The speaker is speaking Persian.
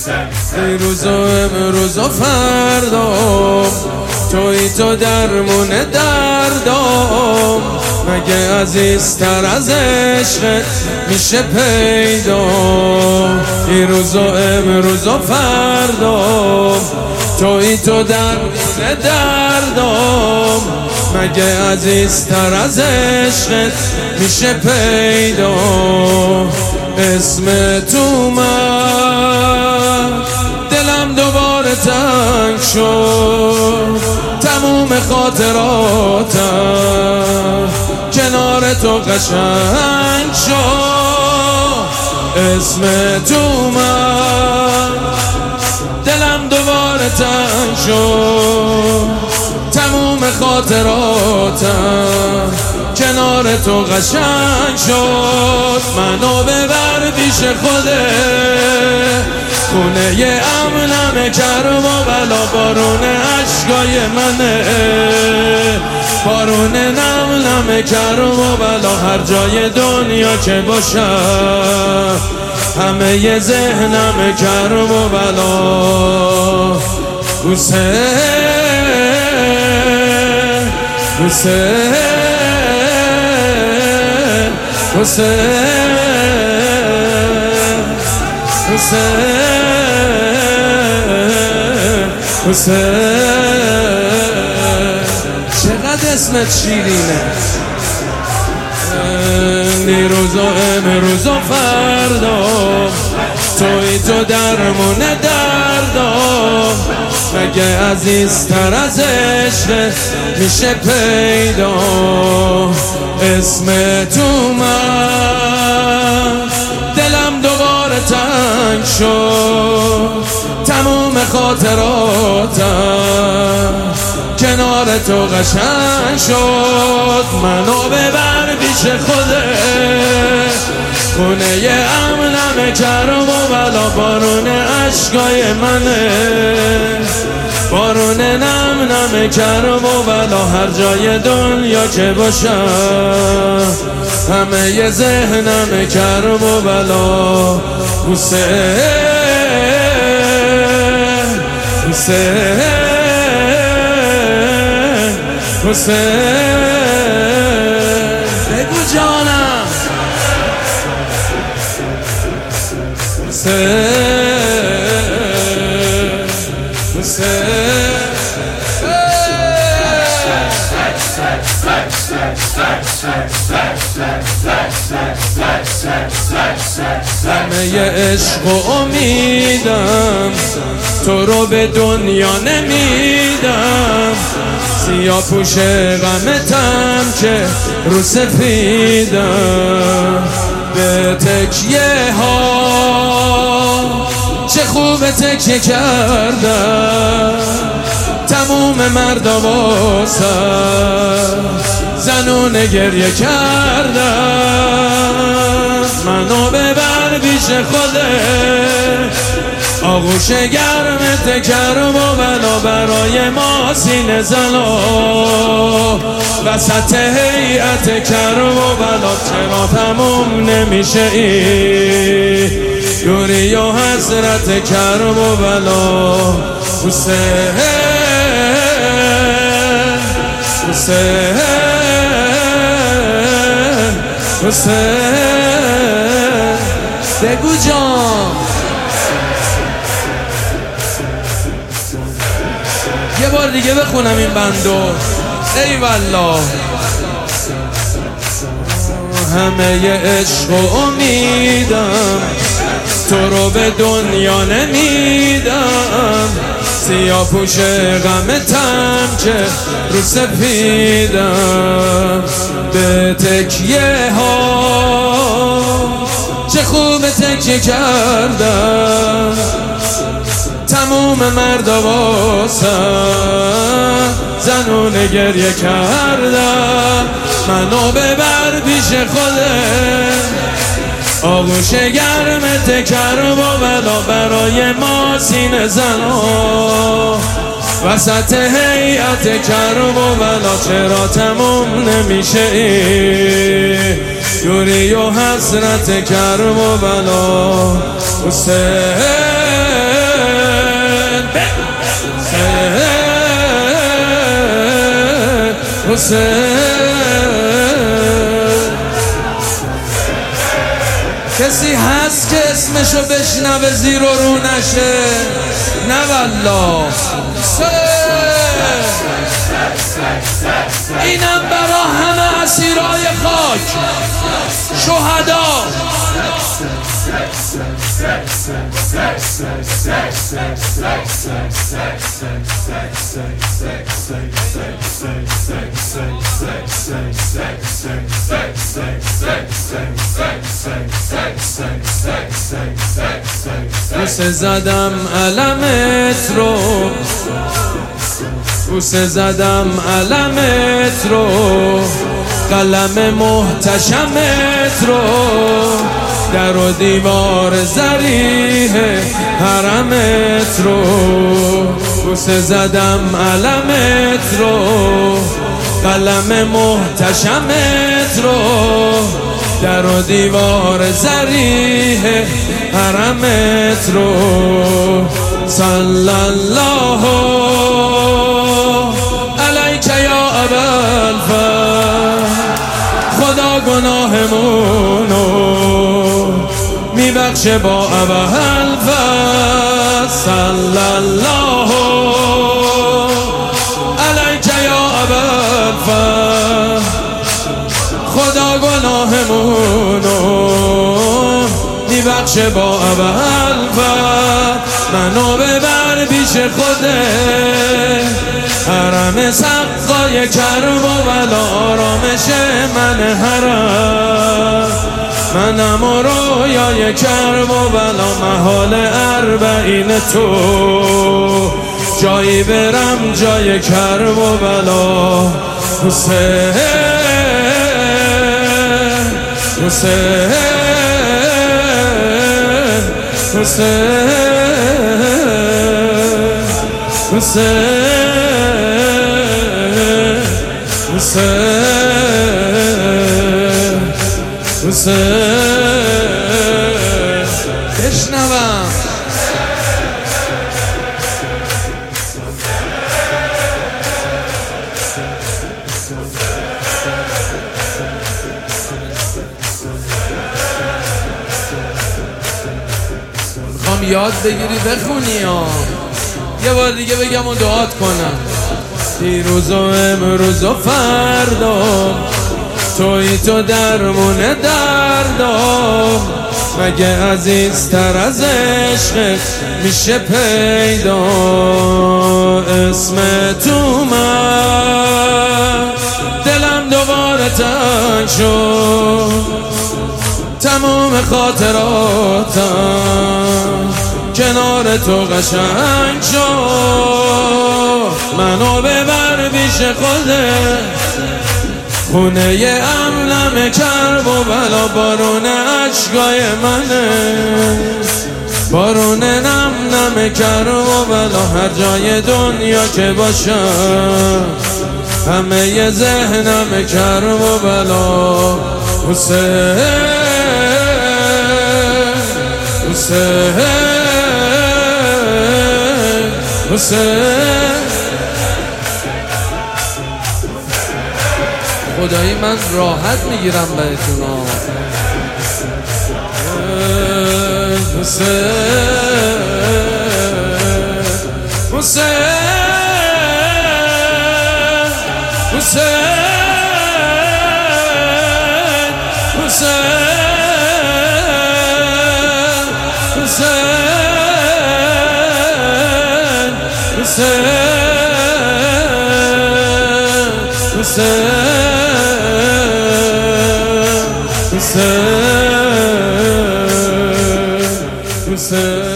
دیروز و امروز و فردا توی تو درمون دردام، مگه عزیزتر از عشق میشه پیدا؟ دیروز و امروز و فردا توی تو درمون دردام، مگه عزیزتر از عشق میشه پیدا؟ اسم تو من دلم دوباره تنگ شد، تموم خاطراتم کنار تو قشنگ شد. اسم تو من دلم دوباره تنگ شد، تموم خاطراتم کنار تو قشنگ شد. منو ببر پیش خوده، خونه امنم کرم و بلا، بارون عشقای منه، بارون نم کرم و بلا. هر جای دنیا که باشم همه ی ذهنم کرم و بلا. حسین حسین حسین حسین حسین، چقدر اسمت شیرینه. دیروز و امروز و فردا توی تو درمون دردام، مگه عزیزتر از عشق میشه پیدا؟ اسم تو من دلم دوباره تنگ شد، تموم خاطراتم کنار تو قشنگ شد. منو ببر پیش خوده، خونه امنم کرم و بلا، بارون عشقای منه، بارون نم کرم و بلا. هر جای دنیا که باشم همه ی ذهنم کرم و بلا. حسین حسین حسین، بگو جانم. حسین حسین همه ی عشق و امیدم تو رو به دنیا نمیدم، سیاه پوش غمتم که رو سفیدم. به تکیه ها چه خوب تکیه کردم، تموم مردا واسم زنونه گریه کردم. منو ببر پیش خوده، آغوش گرمت کرم و بلا، برای ما سینه زنا وسط هیئت کرم و بلا. چرا تموم نمیشه این دوری و حسرت کرم و بلا؟ حسین حسین حسین، بگو جان. یه بار دیگه بخونم این بندو. ای والله همه ی عشق و امیدم تو رو به دنیا نمیدم، سیاه پوش غمتم که رو سفیدم. به تکیه ها چه خوب تکیه کردم، تموم مردا واسم زنونه گریه کردم. منو ببر پیش خودت، آغوش گرمت کرم و بلا، برای ما سینه زنا وسط هیئت کرم و بلا. چرا تموم نمیشه این دوری و حسرت کرم و بلا؟ حسین کسی هست که اسمشو بشنوه زیر و رو نشه؟ نه والله. اینم برا همه اسیرای خاک، شهدا. بوسه زدم علمت رو، بوسه زدم علمت رو، قلم محتشمت رو، در و دیوار زریح حرمت رو. بوسه زدم علمت رو، قلم محتشمت رو، در و دیوار زریح حرمت رو. صلی الله علیک یا ابوالفضل، خدا گناهمونو میبخشه با ابوالفضل. صلی الله علیک یا ابوالفضل، خدا گناهمونو میبخشه با ابوالفضل. منو ببر پیش خوده، حرم سقای کربلا، آرامش من حرم. منم و رویای کربلا، محال اربعین تو، جایی برم جای کربلا. حسین حسین حسین حسین حسین حسین. بشنوم میخوام یاد بگیری بخونی ها. یه بار دیگه بگم و دعات کنم. دیروز و امروز و فردا، توی تو درمون دردم. مگه عزیزتر از عشق میشه پیدا؟ اسم تو من دلم دوباره تنگ شد، تمام خاطراتم کنار تو قشنگ شد. منو ببر پیش خوده، خونه امنم کربلا، بارون اشکای منه، بارون نم نم کربلا. هر جای دنیا که باشم، همه ی ذهنم کربلا. حسین حسین حسین. خدایی من راحت میگیرم بهتون ها. حسین حسین حسین حسین حسین حسین حسین حسین.